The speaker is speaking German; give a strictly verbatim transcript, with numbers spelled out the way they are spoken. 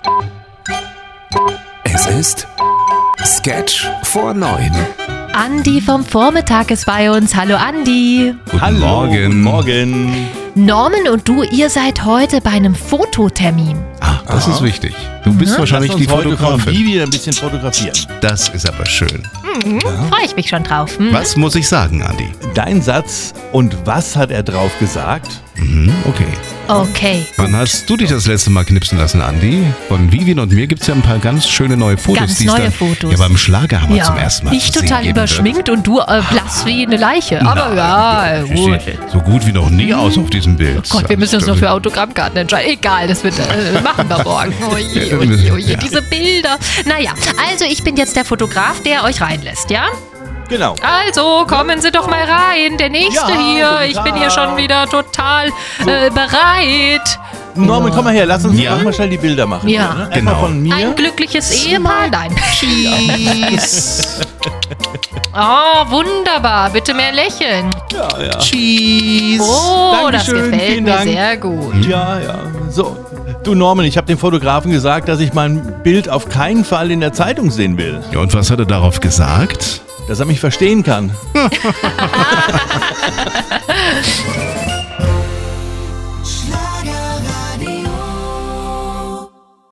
Es ist Sketch vor neun. Andi vom Vormittag ist bei uns. Hallo Andi. Guten Hallo, Morgen. Guten Morgen. Norman und du, ihr seid heute bei einem Fototermin. Ah, das Aha. ist wichtig. Du bist Mhm. wahrscheinlich Lass die uns heute von Fotografin. Vivi ein bisschen fotografieren. Das ist aber schön. Freue ich mich schon drauf. Hm? Was muss ich sagen, Andi? Dein Satz, und was hat er drauf gesagt? Mhm, okay. Okay. Wann hast du dich das letzte Mal knipsen lassen, Andi? Von Vivian und mir gibt es ja ein paar ganz schöne neue Fotos. Ganz die es neue dann Fotos. Ja, beim Schlagerhammer zum ersten Mal ich zu sehen total geben wird. überschminkt und du äh, blass wie eine Leiche. Aber Nein, ja, du gut. siehst so gut wie noch nie aus auf diesem Bild. Oh Gott, wir müssen uns noch für Autogrammkarten entscheiden. Egal, das wird, äh, machen wir morgen. Oje, oje, oje, Ja. diese Bilder. Naja, also ich bin jetzt der Fotograf, der euch reinlässt, ja? Genau. Also, kommen Sie doch mal rein. Der Nächste Ja, hier. guten Ich bin hier Tag. schon wieder total äh, bereit. Norman, komm mal her, lass uns Ja. mach mal schnell die Bilder machen. Ja. Ne? Genau. Erstmal von mir. Ein glückliches Ehepaar. Nein. Cheese. Oh, wunderbar. Bitte mehr lächeln. Ja, ja. Cheese. Oh, das Dankeschön, gefällt vielen mir Dank. sehr gut. Ja, ja. So. Du Norman, ich habe dem Fotografen gesagt, dass ich mein Bild auf keinen Fall in der Zeitung sehen will. Ja, und was hat er darauf gesagt? Dass er mich verstehen kann.